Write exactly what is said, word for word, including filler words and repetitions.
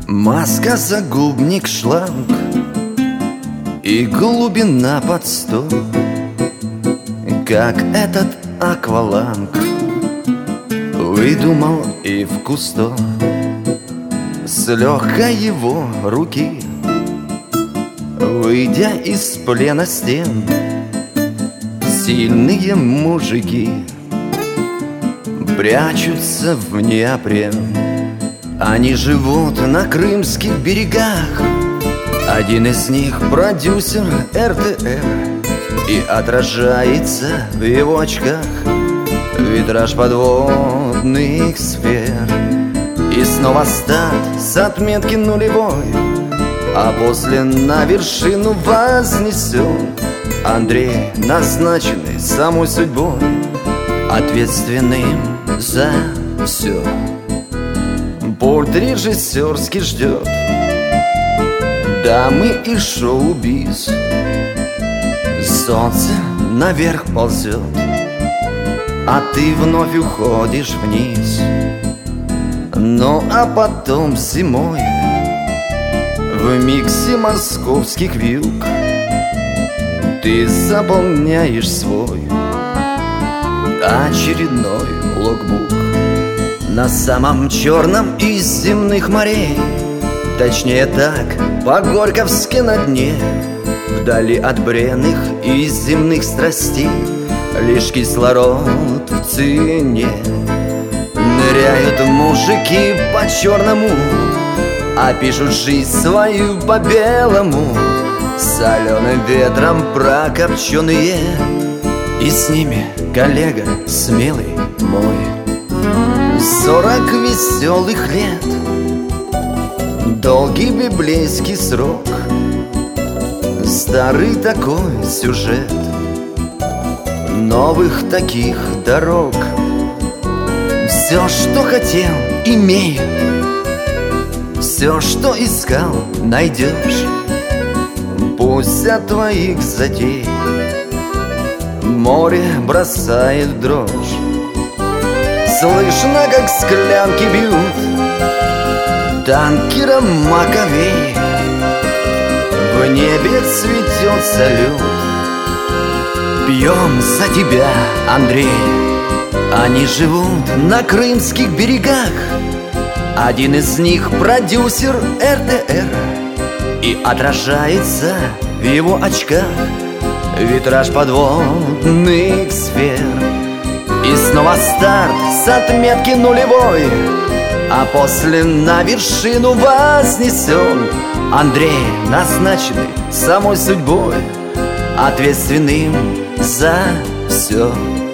Маска, загубник, шланг и глубина под сто, как этот акваланг выдумал и в кусто. С легкой его руки, выйдя из плена стен, сильные мужики прячутся в неопрен. Они живут на крымских берегах. Один из них продюсер эр тэ эр, и отражается в его очках витраж подводных сфер. И снова старт с отметки нулевой, а после на вершину вознесен Андрей, назначенный самой судьбой, ответственным за все. Пульт режиссерский ждет дамы и шоу-биз. Солнце наверх ползет, а ты вновь уходишь вниз. Ну а потом зимой в миксе московских вьюг ты заполняешь свой очередной логбук. На самом черном из земных морей, точнее так, по-горьковски на дне, вдали от бренных и земных страстей, лишь кислород в цене. Ныряют мужики по черному, а пишут жизнь свою по белому, соленым ветром прокопченые. И с ними коллега смелый мой. Сорок веселых лет, долгий библейский срок, старый такой сюжет, новых таких дорог. Все, что хотел, имеет, все, что искал, найдешь. Пусть от твоих затей море бросает дрожь. Слышно, как склянки бьют танкером Маковей. В небе цветет салют. Пьем за тебя, Андрей. Они живут на крымских берегах. Один из них продюсер эр тэ эр, и отражается в его очках витраж подводных сфер. И снова старт с отметки нулевой, а после на вершину вознесен Андрей, назначенный самой судьбой, ответственным за все.